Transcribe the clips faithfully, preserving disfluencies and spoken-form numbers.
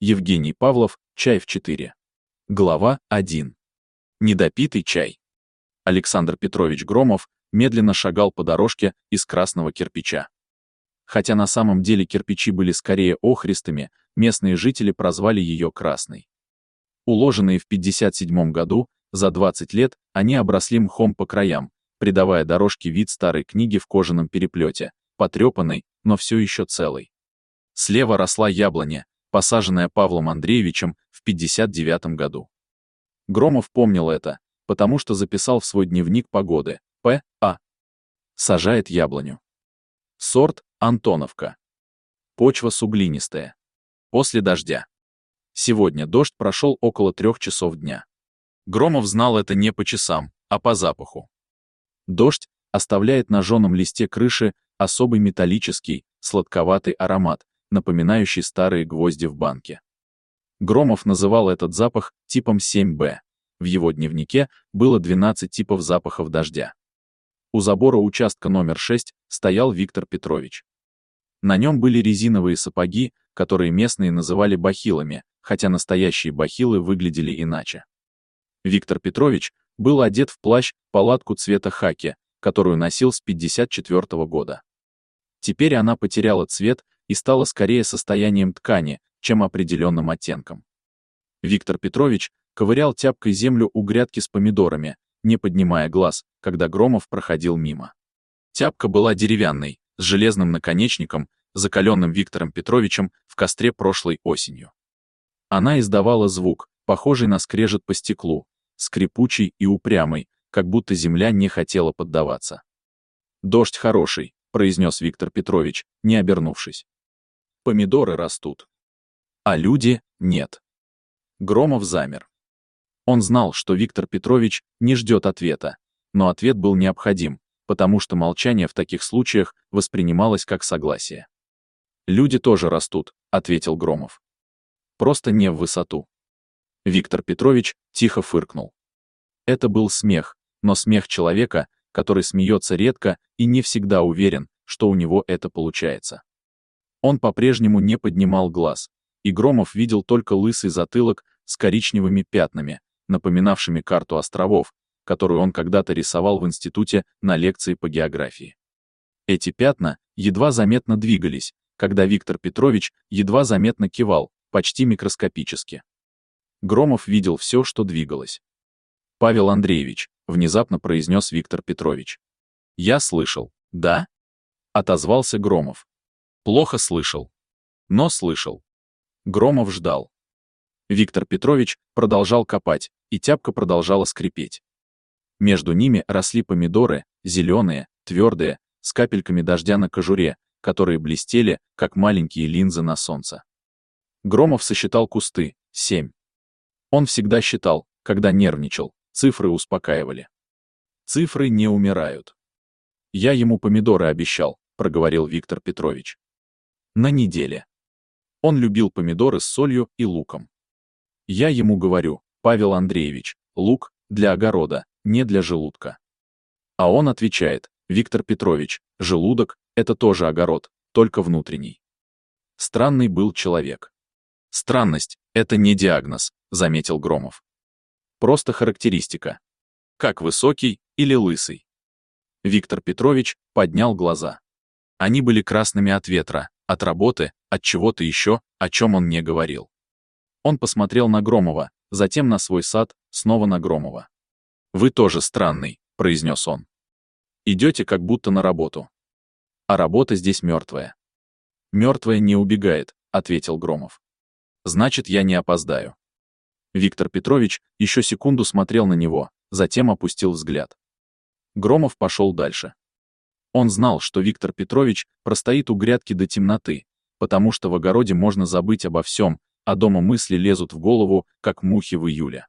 Евгений Павлов, чай в четыре. Глава один. Недопитый чай. Александр Петрович Громов медленно шагал по дорожке из красного кирпича. Хотя на самом деле кирпичи были скорее охристыми, местные жители прозвали ее красной. Уложенные в пятьдесят седьмом году, за двадцать лет, они обросли мхом по краям, придавая дорожке вид старой книги в кожаном переплете, потрепанной, но все еще целой. Слева росла яблоня, посаженная Павлом Андреевичем в пятьдесят девятом году. Громов помнил это, потому что записал в свой дневник погоды: П. А. Сажает яблоню. Сорт — Антоновка. Почва суглинистая. После дождя. Сегодня дождь прошел около трех часов дня. Громов знал это не по часам, а по запаху. Дождь оставляет на жженом листе крыши особый металлический, сладковатый аромат, напоминающий старые гвозди в банке. Громов называл этот запах типом семь бэ. В его дневнике было двенадцать типов запахов дождя. У забора участка номер шесть стоял Виктор Петрович. На нем были резиновые сапоги, которые местные называли бахилами, хотя настоящие бахилы выглядели иначе. Виктор Петрович был одет в плащ-палатку цвета хаки, которую носил с пятьдесят четвёртого года. Теперь она потеряла цвет и стала скорее состоянием ткани, чем определенным оттенком. Виктор Петрович ковырял тяпкой землю у грядки с помидорами, не поднимая глаз, когда Громов проходил мимо. Тяпка была деревянной, с железным наконечником, закаленным Виктором Петровичем в костре прошлой осенью. Она издавала звук, похожий на скрежет по стеклу, скрипучий и упрямый, как будто земля не хотела поддаваться. «Дождь хороший», — произнес Виктор Петрович, не обернувшись. «Помидоры растут. А люди — нет». Громов замер. Он знал, что Виктор Петрович не ждет ответа, но ответ был необходим, потому что молчание в таких случаях воспринималось как согласие. «Люди тоже растут», — ответил Громов. «Просто не в высоту». Виктор Петрович тихо фыркнул. Это был смех, но смех человека, который смеется редко и не всегда уверен, что у него это получается. Он по-прежнему не поднимал глаз, и Громов видел только лысый затылок с коричневыми пятнами, напоминавшими карту островов, которую он когда-то рисовал в институте на лекции по географии. Эти пятна едва заметно двигались, когда Виктор Петрович едва заметно кивал, почти микроскопически. Громов видел все, что двигалось. «Павел Андреевич», — внезапно произнес Виктор Петрович. «Я слышал, да?» — отозвался Громов. «Плохо слышал. Но слышал». Громов ждал. Виктор Петрович продолжал копать, и тяпка продолжала скрипеть. Между ними росли помидоры, зеленые, твердые, с капельками дождя на кожуре, которые блестели, как маленькие линзы на солнце. Громов сосчитал кусты — семь. Он всегда считал, когда нервничал, цифры успокаивали. Цифры не умирают. «Я ему помидоры обещал», — проговорил Виктор Петрович. «На неделе». Он любил помидоры с солью и луком. «Я ему говорю, Павел Андреевич, лук для огорода, не для желудка». А он отвечает: «Виктор Петрович, желудок — это тоже огород, только внутренний». Странный был человек. «Странность — это не диагноз», — заметил Громов. «Просто характеристика. Как высокий или лысый». Виктор Петрович поднял глаза. Они были красными от ветра, от работы, от чего-то еще, о чем он не говорил. Он посмотрел на Громова, затем на свой сад, снова на Громова. «Вы тоже странный», — произнес он. «Идете как будто на работу. А работа здесь мертвая». «Мертвая не убегает», — ответил Громов. «Значит, я не опоздаю». Виктор Петрович еще секунду смотрел на него, затем опустил взгляд. Громов пошел дальше. Он знал, что Виктор Петрович простоит у грядки до темноты, потому что в огороде можно забыть обо всем, а дома мысли лезут в голову, как мухи в июле.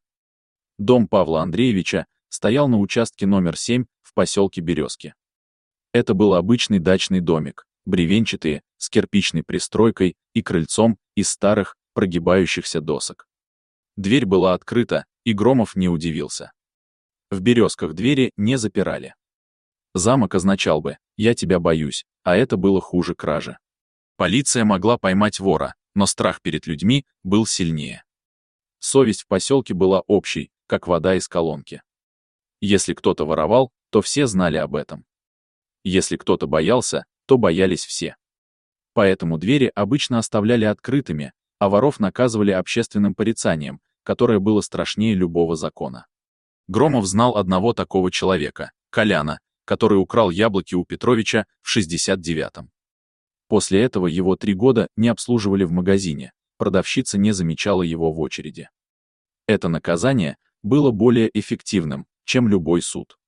Дом Павла Андреевича стоял на участке номер семь в поселке Березки. Это был обычный дачный домик, бревенчатый, с кирпичной пристройкой и крыльцом из старых, прогибающихся досок. Дверь была открыта, и Громов не удивился. В Березках двери не запирали. Замок означал бы «я тебя боюсь», а это было хуже кражи. Полиция могла поймать вора, но страх перед людьми был сильнее. Совесть в поселке была общей, как вода из колонки. Если кто-то воровал, то все знали об этом. Если кто-то боялся, то боялись все. Поэтому двери обычно оставляли открытыми, а воров наказывали общественным порицанием, которое было страшнее любого закона. Громов знал одного такого человека, Коляна, который украл яблоки у Петровича в шестьдесят девятом. После этого его три года не обслуживали в магазине, продавщица не замечала его в очереди. Это наказание было более эффективным, чем любой суд.